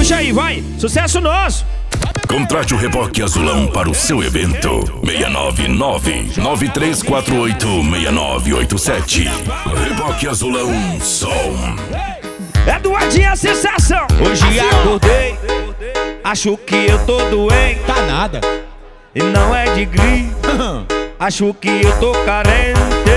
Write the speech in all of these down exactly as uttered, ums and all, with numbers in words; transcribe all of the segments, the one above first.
Puxa aí, vai. Sucesso nosso. Contrate o Reboque Azulão para o seu evento. seis nove nove, nove três quatro oito, seis nove oito sete. Reboque Azulão Som. Eduardinho, a sensação. Hoje acordei, acho que eu tô doente. Tá nada. E não é de gripe, acho que eu tô carente.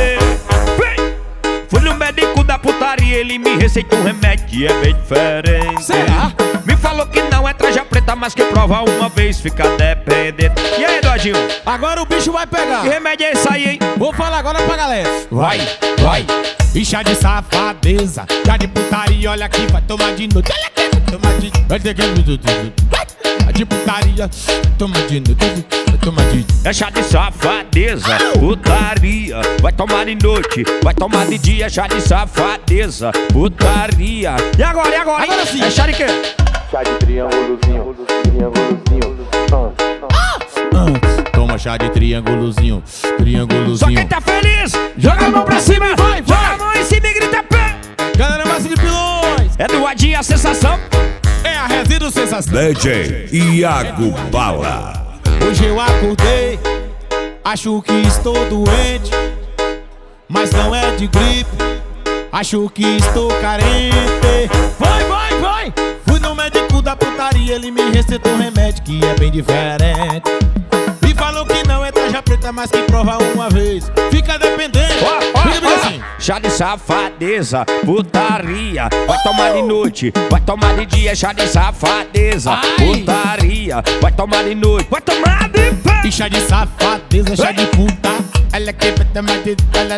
Fui no médico da putaria, ele me receitou um remédio que é bem diferente. Será? Me falou que não é traja preta, mas que prova uma vez fica dependente. E aí, Eduardinho? Agora o bicho vai pegar. Que remédio é esse aí, hein? Vou falar agora pra galera. Vai, vai. E chá de safadeza, chá de putaria, olha aqui, vai tomar de noite. Olha aqui, vai tomar de noite. Vai ter que... de putaria, toma de noite, vai tomar de... É chá de safadeza, putaria. Vai tomar de noite, vai tomar de dia. Chá de safadeza, putaria. E agora, e agora, hein? Agora sim. É chá de quê? Chá de triângulozinho, triângulozinho. Ah, toma chá de triângulozinho, triângulozinho. Só quem tá feliz, joga a mão pra cima. Vai, vai. Joga a mão em cima e grita pé. Galera, massa de pilões. Eduardinho, a sensação. É a resíduo sensação. D J Iago Bala. Hoje eu acordei, acho que estou doente, mas não é de gripe, acho que estou carente. Vai, vai, vai. Fui no médico da putaria, ele me receitou um remédio que é bem diferente. E falou que não é tarja preta, mas que prova uma vez fica dependente. Ó, ó, Fica ó. assim. Chá de safadeza, putaria. Vai tomar de noite, vai tomar de dia. Chá de safadeza, Ai. putaria. Vai tomar de noite, vai tomar de pé. E chá de safadeza, chá de puta. Ela que vai tomar de...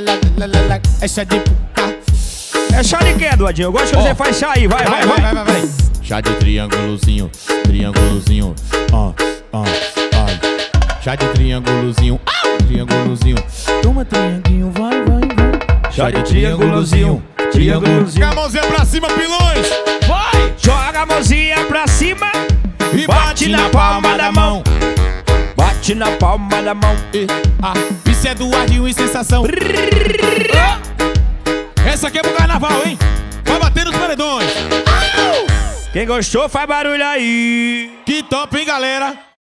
É chá de puta. É chá de quê, Eduardinho? Eu gosto que Ó. você faz chá aí, vai, vai, vai, vai, vai, vai. Chá de triângulozinho, triângulozinho. Ó, ó, ó. Chá de triângulozinho, ah, triângulozinho. Toma trianguinho, vai, vai, vai. Chá de triângulozinho, triângulozinho. Joga a mãozinha pra cima, pilões. Vai! Joga a mãozinha pra cima E bate na palma da mão. Bate na palma da mão. E, ah, isso é Eduardinho e sensação. Ah, essa aqui é pro carnaval, hein? Vai bater nos paredões. Quem gostou faz barulho aí. Que top, hein, galera?